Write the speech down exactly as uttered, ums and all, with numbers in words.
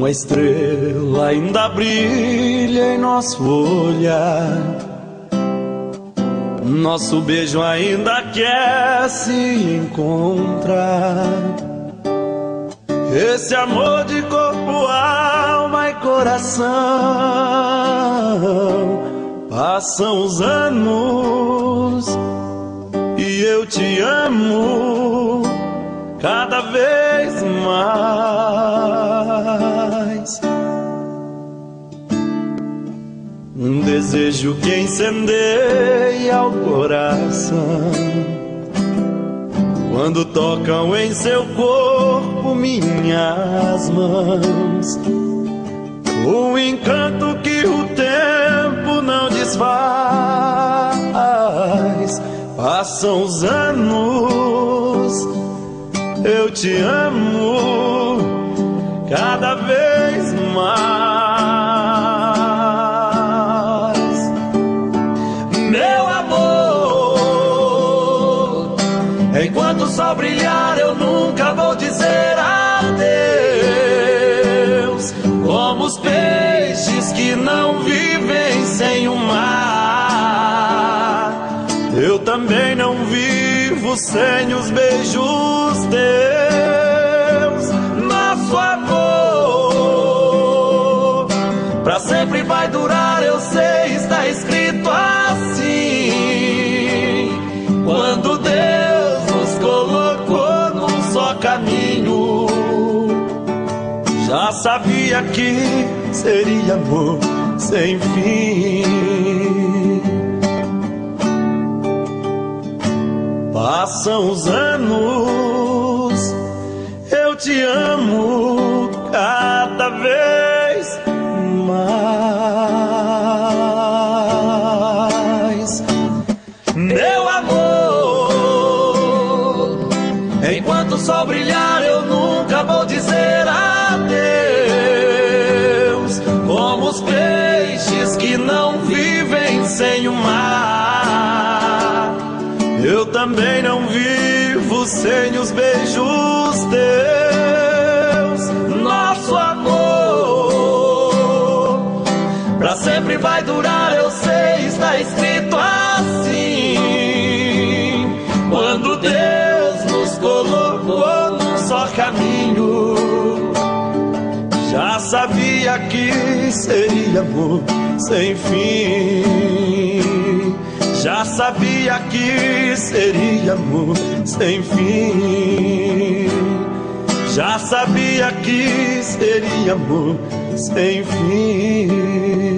Uma estrela ainda brilha em nosso olhar, nosso beijo ainda quer se encontrar. Esse amor de corpo, alma e coração. Passam os anos e eu te amo cada vez mais. Um desejo que incendeia o coração quando tocam em seu corpo minhas mãos. Um encanto que o tempo não desfaz. Passam os anos, eu te amo cada vez mais. Meu amor, enquanto o sol brilhar eu nunca vou dizer adeus. Como os peixes que não vivem sem o mar, eu também não vivo sem os beijos teus. Nosso amor pra sempre vai durar, eu sei, está escrito assim. Quando Deus nos colocou num só caminho, já sabia que seria amor sem fim. Passam os anos, eu te amo cada vez mais. Meu amor, enquanto o sol brilhar eu nunca vou dizer adeus. Como os peixes que não vivem sem o mar, eu também não vivo sem os beijos teus. Nosso amor pra sempre vai durar, eu sei, está escrito assim. Quando Deus nos colocou num só caminho, já sabia que seria amor sem fim. Já sabia que seria amor sem fim. Já sabia que seria amor sem fim.